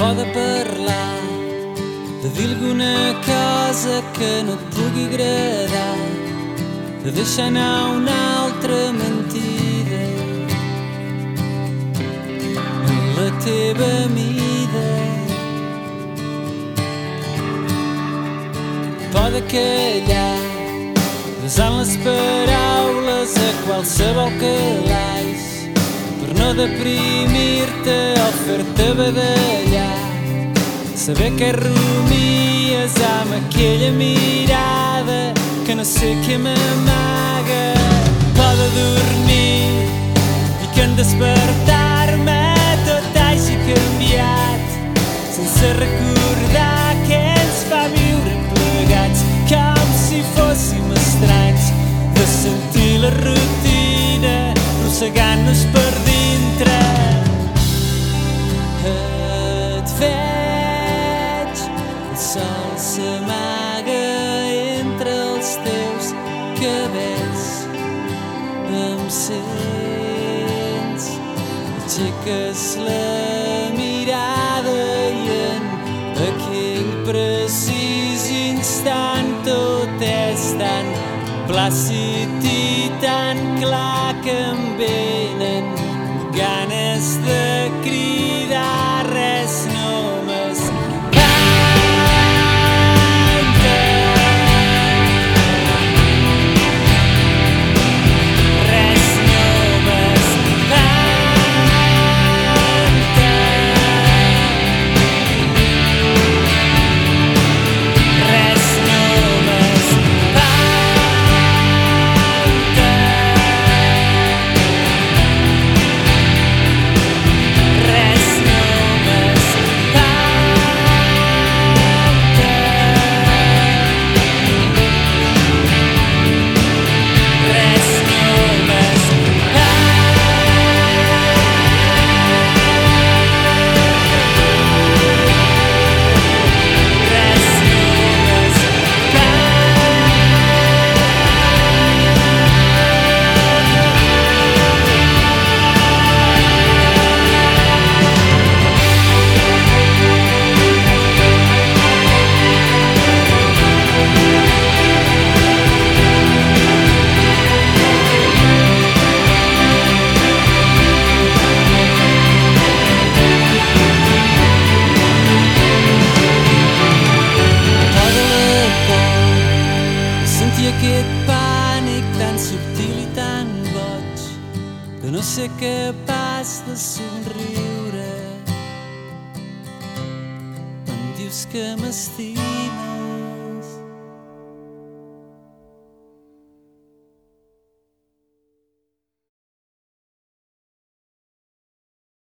por de parlar, de dir alguna cosa que no et pugui agradar, de deixar anar una altra mentida en la teva mida. Por de callar, desant les paraules a qualsevol calaix, per no deprimir-te o fer-te badallar, saber que rumies amb aquella mirada que no sé què m'amaga. Por de dormir i que en despertar-me tot hagi canviat, sense recordar què ens fa viure plegats, com si fóssim estranys, de sentir la rutina rossegant-nos per dintre. Et veig, el sol s'amaga entre els teus cabells, em sents, aixeques la mirada i en aquell precís instant tot és tan plàcid i tan clar que em venen ganes de cridar. Res no m'espanta, res no m'espanta, res no m'espanta, res no m'espanta, res no m'espanta. Sentir aquest pànic tan subtil i tan boig que no sé capaç de somriure. Em dius que m'estimes